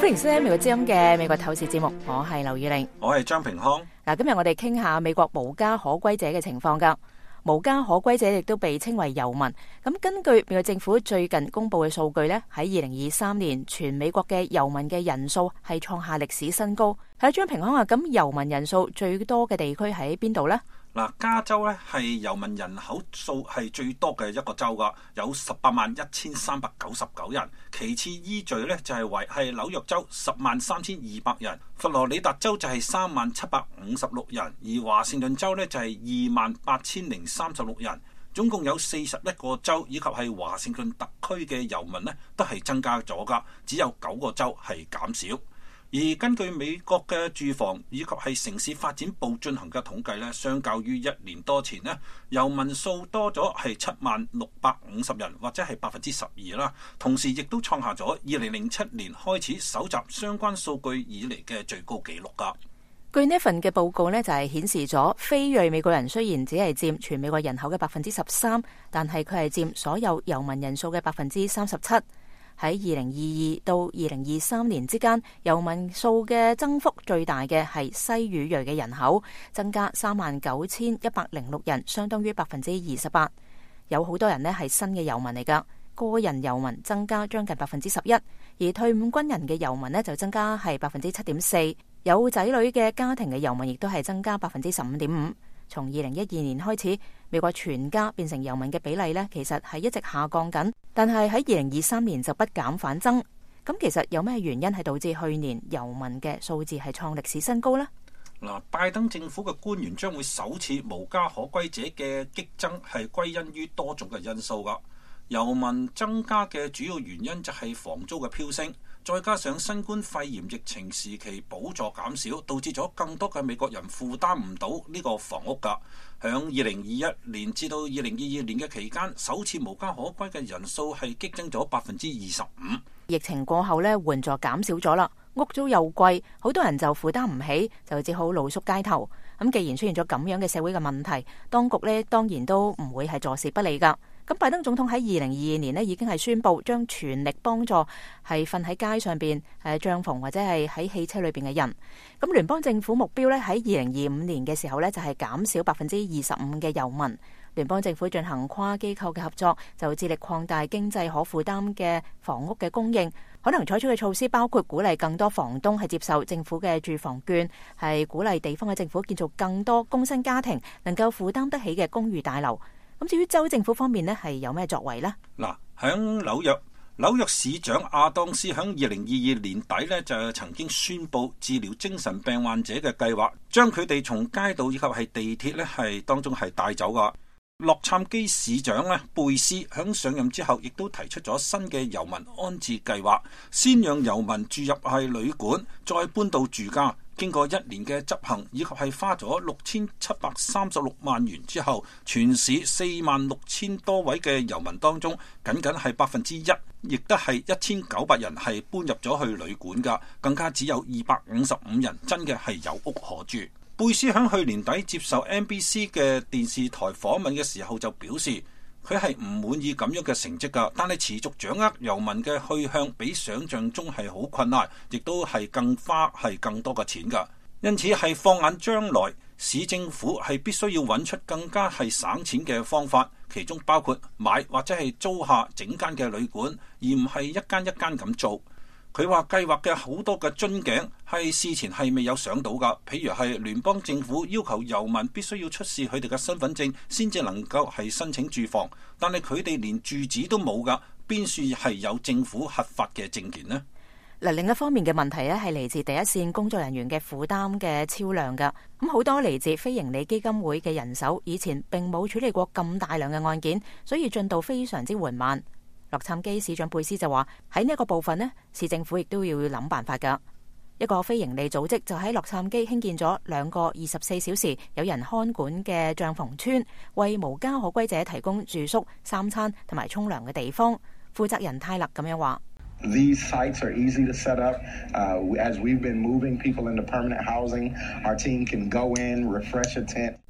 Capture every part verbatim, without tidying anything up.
歡迎收聽美國之音嘅美國透視節目，我係劉宇玲， 我係張平康。 嗱，今日我哋傾下美國無家可歸者嘅情況噶。無家可歸者亦都被稱為遊民。咁根據美國政府最近公布嘅數據呢，喺二零二三年全美國嘅遊民嘅人數係創下歷史新高。喺張平康啊，咁遊民人數最多嘅地區喺邊度呢？ 嗱，加州咧係遊民人口數係最多嘅一個州噶，有十八萬一千三百九十九人。其次依序咧就係為係紐約州十萬三千二百人，佛羅里達州就係三萬七百五十六人，而華盛頓州咧就係二萬八千零三十六人。總共有四十一個州以及係華盛頓特區嘅遊民咧都係增加咗噶，只有九個州係減少。而根據美國嘅住房以及係城市發展部進行嘅統計咧，相較於一年多前咧，遊民數多咗係七萬六百五十人，或者係百分之十二啦。同時亦都創下咗二零零七年開始搜集相關數據以嚟嘅最高紀錄噶。 據呢份嘅報告呢，就係顯示咗非裔美國人雖然只係佔全美國人口嘅百分之十三，但係佢係佔所有遊民人數嘅百分之三十七。喺二零二二到二零二三年之間，遊民數嘅增幅最大嘅係西語裔嘅人口，增加三萬九千一百零六人，相當於百分之二十八。有好多人呢係新嘅遊民嚟噶，個人遊民增加將近百分之十一，而退伍軍人嘅遊民呢就增加係百分之七點四，有仔女嘅家庭嘅遊民亦都係增加百分之十五點五。從二零一二年開始，美國全家變成遊民嘅比例呢，其實係一直下降緊，但係喺二零二三年就不減反增。咁其實有咩原因係導致去年遊民嘅數字係創歷史新高呢？ 嗱，拜登政府嘅官員將會首次無家可歸者嘅激增係歸因於多種嘅因素噶。遊民增加嘅主要原因就係房租嘅飆升，再加上新冠肺炎疫情時期補助減少，導致咗更多嘅美國人負擔唔到呢個房屋㗎。響二零二一年至到二零二二年嘅期間，首次無家可歸嘅人數係激增咗百分之二十五。 疫情過後呢，援助減少咗啦，屋租又貴，好多人就負擔唔起，就只好露宿街頭。咁既然出現咗咁樣嘅社會嘅問題，當局呢當然都唔會係坐視不理㗎。咁拜登總統喺二零二二年呢已經係宣布將全力幫助係瞓喺街上邊誒帳篷或者係喺汽車裏邊嘅人。咁聯邦政府目標呢喺二零二五年嘅時候呢就係減少百分之二十五嘅遊民。聯邦政府進行跨機構嘅合作，就致力擴大經濟可負擔嘅房屋嘅供應。可能採取嘅措施包括鼓勵更多房東係接受政府嘅住房券，係鼓勵地方嘅政府建造更多工薪家庭能夠負擔得起嘅公寓大樓。咁至於州政府方面呢，係有咩作為呢？ 嗱，喺紐約，紐約市長亞當斯喺二零二二年底呢，就曾經宣布治療精神病患者嘅計劃，將佢哋從街道以及係地鐵呢係當中係帶走噶。洛杉磯市長呢，貝斯喺上任之後，亦都提出咗新嘅遊民安置計劃，先讓遊民住入係旅館，再搬到住家。經過一年嘅執行，以及係花咗六千七百三十六萬元之後，全市四萬六千多位嘅遊民當中，僅僅係百分之一，亦都係一千九百人係搬入咗去旅館噶，更加只有二百五十五人真嘅係有屋可住。貝斯喺去年底接受 N B C 嘅電視台訪問嘅時候就表示，佢係唔滿意咁樣嘅成績噶，但係持續掌握遊民嘅去向比想象中係好困難，亦都係更花係更多嘅錢噶。因此係放眼將來，市政府係必須要揾出更加係省錢嘅方法，其中包括買或者係租下整間嘅旅館，而唔係一間一間咁做。佢話計劃嘅好多嘅樽頸係事前係未有想到噶，譬如係聯邦政府要求遊民必須要出示佢哋嘅身份證先至能夠係申請住房，但係佢哋連住址都冇噶，邊處係有政府核發嘅證件呢？ 嗱，另一方面嘅問題咧係嚟自第一線工作人員嘅負擔嘅超量噶，咁好多嚟自非營利基金會嘅人手以前並冇處理過咁大量嘅案件，所以進度非常之緩慢。洛杉磯市長貝斯就話喺呢一個部分呢，市政府亦都要諗辦法噶。一個非營利組織就喺洛杉磯興建咗兩個二十四小時有人看管嘅帳篷村，為無家可歸者提供住宿、三餐同埋沖涼嘅地方。負責人泰勒咁樣話 ：These sites are easy to set up. Uh, as we've been moving people into permanent housing, our team can go in, refresh a tent.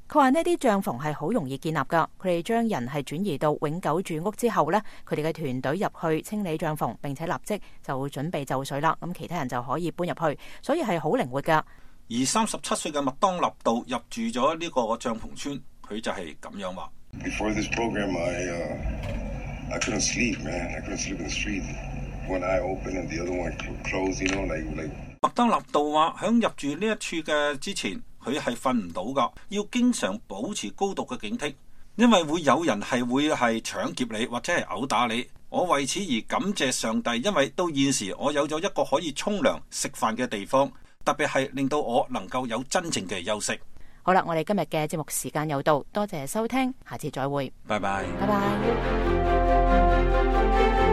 佢話呢啲帳篷係好容易建立噶，佢哋將人係轉移到永久住屋之後呢，佢哋嘅團隊入去清理帳篷，並且立即就準備就緒啦。咁其他人就可以搬入去，所以係好靈活噶。 而三十七歲嘅麥當納道入住咗呢個帳篷村，佢就係咁樣話。 Before this program, I, uh, I couldn't sleep, man. I couldn't sleep in the street. One eye open and the other one closed, you know, like, like... 麥當納道話響入住呢一處嘅之前，佢係瞓唔到噶，要經常保持高度嘅警惕，因為會有人係會係搶劫你或者係毆打你。我為此而感謝上帝，因為到現時我有咗一個可以沖涼食飯嘅地方，特別係令到我能夠有真正嘅休息。 好啦，我哋今日嘅節目時間又到，多謝收聽，下次再會， 拜拜， 拜拜。